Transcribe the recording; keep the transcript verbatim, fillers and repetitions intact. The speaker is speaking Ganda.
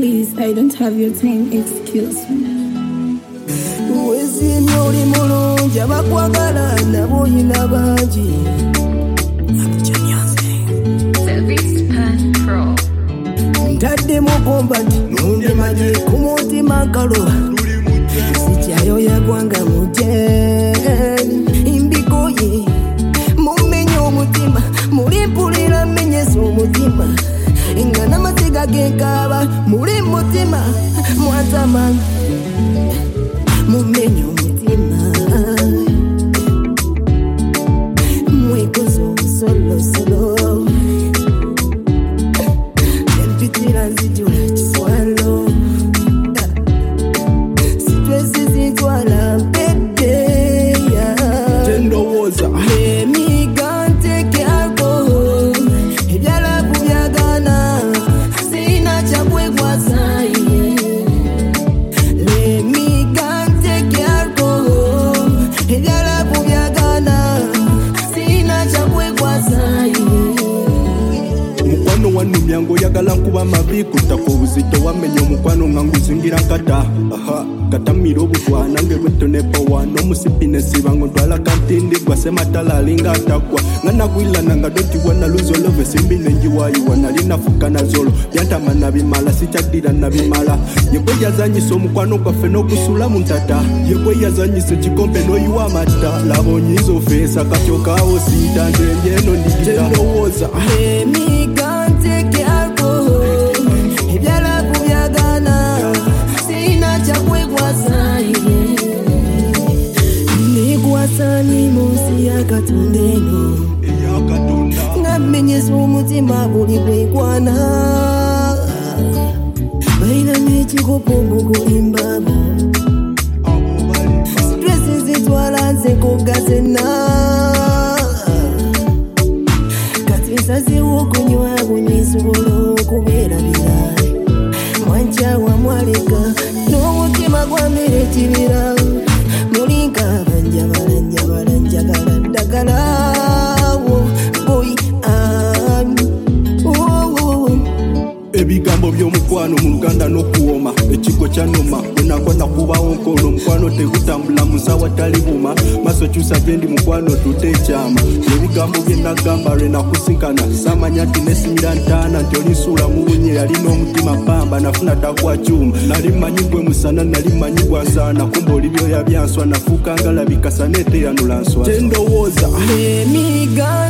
Please, I don't have your time. Excuse me. Wezinyoli mulungi abakwagala nabo yina bangi. Service Pass Pro. Ntadde mugomba nti nunde maji ku mutima kaloba. Sijjayo yagwanga mute imbikoye mumenye omutima mulimpulira menyesa omutima nga n'amasiga genkaba muli mutima mwatama mumenye omutima mwekoze obusolosolo empitira nzijula kiswalo situesizitwala mpedeya tendowoza emiganteke alcohol ebyalabu byagana sina kyakwekwasaye emiganteke alcohol ebyalabu byagana sina kyakwekwasaye mukwano wanumyango oyagala nkuba mabi kutako obuzito wamenya omukwano nga nguzingira nkata aha katamira obutwa nange lwetonepawa n'omusipi nesiba ngontwala kantindi gwasematala alinga atakwa nga nagwilana nga dotiwa naluzolove simbi nenjiwayiwa nali nafuka nazolo byantama nabimala sikyaddira nabimala yegwe yazanyisa omukwano gwaffe n'okusula mu ntata yegwe yazanyisa ekikompe n'oyiwa amata laba onyiza ofeesa katyokaawo siita nze mbyeno ndigita ndowooza emiganteke alcohol ebyalabu byagana sina kyakwekwasaye nikwasani munsi ya katonda eno eyakatonda nga mmenyesa omutima buli bwekwana balina n'ekikopo mukulimbabo abo bali stresi zitwala nze kugazena kati nsazewo okunywa bunyisobola okubeera birayi mwankyawa mwaleka n'omutima gwamere ekibira mulinga abanjabala njabala njagala ddagalawo boy ebigambo by'omukwano mu luganda n'okuwoma ekigo kyanoma bwenagwa nakubawo nkono omukwano tegutambula musawa tali buma maso kyusa gyendi mukwano tute ekyama ebigambo bye nagamba lwe nakusinkana samanya nti nesimira ntaana nti olinsuula mu bunye yalina omutima pamba nafuna takwa kyuma nali manyi gwe musana nali manyi gwasaana kumba oli byoya byanswa nafuuka ngalabikasa neeteyanula nswa tendowooza emiga